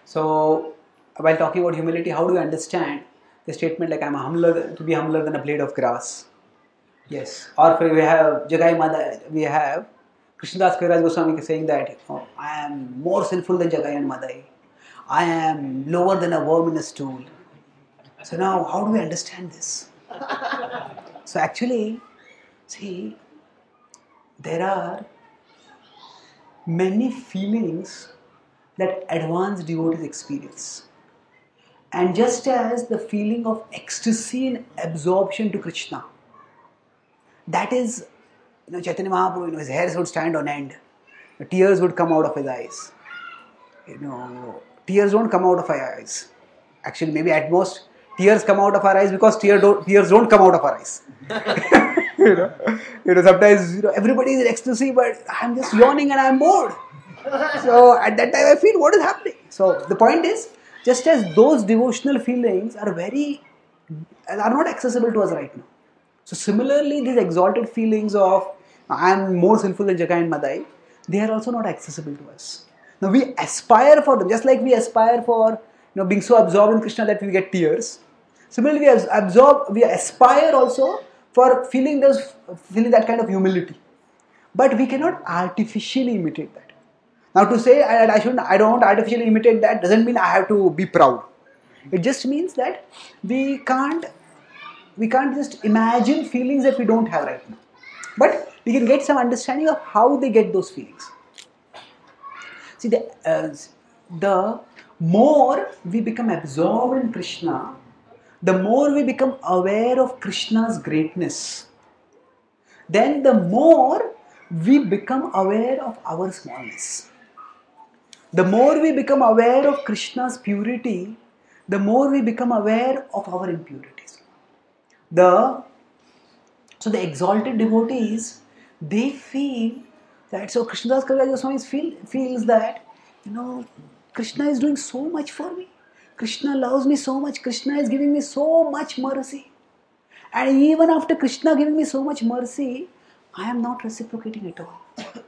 So, while talking about humility, how do you understand the statement like I'm humbler to be humbler than a blade of grass? Yes. Or we have Jagai Mada, we have Krishnadas Kaviraj Goswami saying that I am more sinful than Jagai and Madai. I am lower than a worm in a stool. So now, how do we understand this? So actually, see, there are many feelings that advanced devotees experience. And just as the feeling of ecstasy and absorption to Krishna, that is, Chaitanya Mahaprabhu, his hairs would stand on end, the tears would come out of his eyes. Tears don't come out of our eyes. Actually, maybe at most, tears come out of our eyes because tears don't come out of our eyes. Sometimes everybody is in ecstasy, but I'm just yawning and I'm bored. So at that time, I feel what is happening. So the point is, just as those devotional feelings are not accessible to us right now. So similarly, these exalted feelings of I am more sinful than Jagai and Madai, they are also not accessible to us. Now we aspire for them, just like we aspire for being so absorbed in Krishna that we get tears. Similarly, we aspire also for feeling that kind of humility, but we cannot artificially imitate that. Now to say I don't artificially imitate that doesn't mean I have to be proud. It just means that we can't just imagine feelings that we don't have right now. But we can get some understanding of how they get those feelings. See, the more we become absorbed in Krishna, the more we become aware of Krishna's greatness, then the more we become aware of our smallness. The more we become aware of Krishna's purity, the more we become aware of our impurities. So the exalted devotees, they feel that, so Krishnadas Kaviraj Goswami feels that, Krishna is doing so much for me. Krishna loves me so much. Krishna is giving me so much mercy. And even after Krishna giving me so much mercy, I am not reciprocating at all.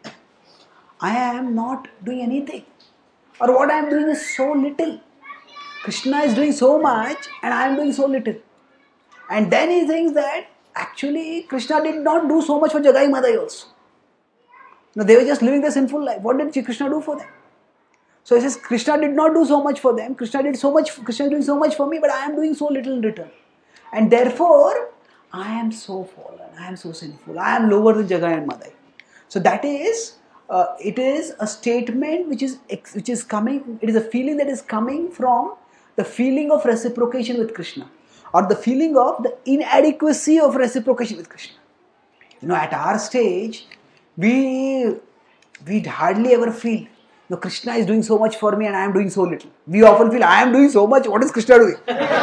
I am not doing anything. Or what I am doing is so little. Krishna is doing so much and I am doing so little. And then he thinks that actually Krishna did not do so much for Jagai Madai also. They were just living their sinful life. What did Krishna do for them? So he says, Krishna did not do so much for them. Krishna is doing so much for me, but I am doing so little in return. And therefore, I am so fallen. I am so sinful. I am lower than Jagai and Madai. So that is, it is a statement which is coming. It is a feeling that is coming from the feeling of reciprocation with Krishna, or the feeling of the inadequacy of reciprocation with Krishna. At our stage, we hardly ever feel, Krishna is doing so much for me and I am doing so little. We often feel, I am doing so much, what is Krishna doing?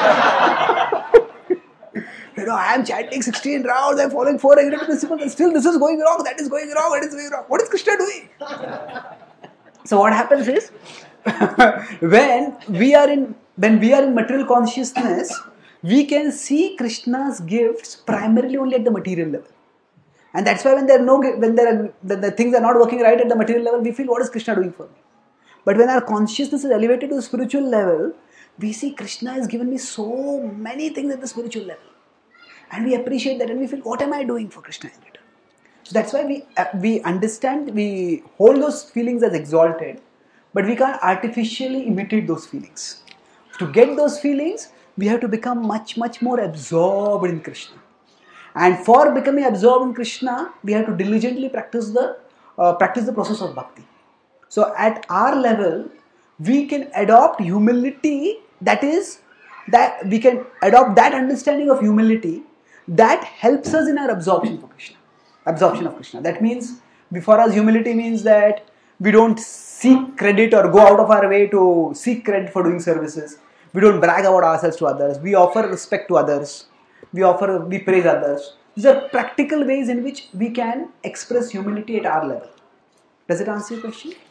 I am chanting 16 rounds, I am following 4 executive principles, and still this is going wrong, that is going wrong, that is going wrong. What is Krishna doing? So what happens is, when we are in material consciousness, we can see Krishna's gifts primarily only at the material level. And that's why when the things are not working right at the material level, we feel, what is Krishna doing for me? But when our consciousness is elevated to the spiritual level, we see Krishna has given me so many things at the spiritual level. And we appreciate that and we feel, what am I doing for Krishna in return? So that's why we understand, we hold those feelings as exalted, but we can't artificially imitate those feelings. To get those feelings, we have to become much, much more absorbed in Krishna. And for becoming absorbed in Krishna, we have to diligently practice the process of bhakti. So at our level, we can adopt humility, that we can adopt that understanding of humility that helps us in our absorption of Krishna. That means, for us, humility means that we don't seek credit or go out of our way to seek credit for doing services. We don't brag about ourselves to others. We offer respect to others. We praise others. These are practical ways in which we can express humility at our level. Does it answer your question?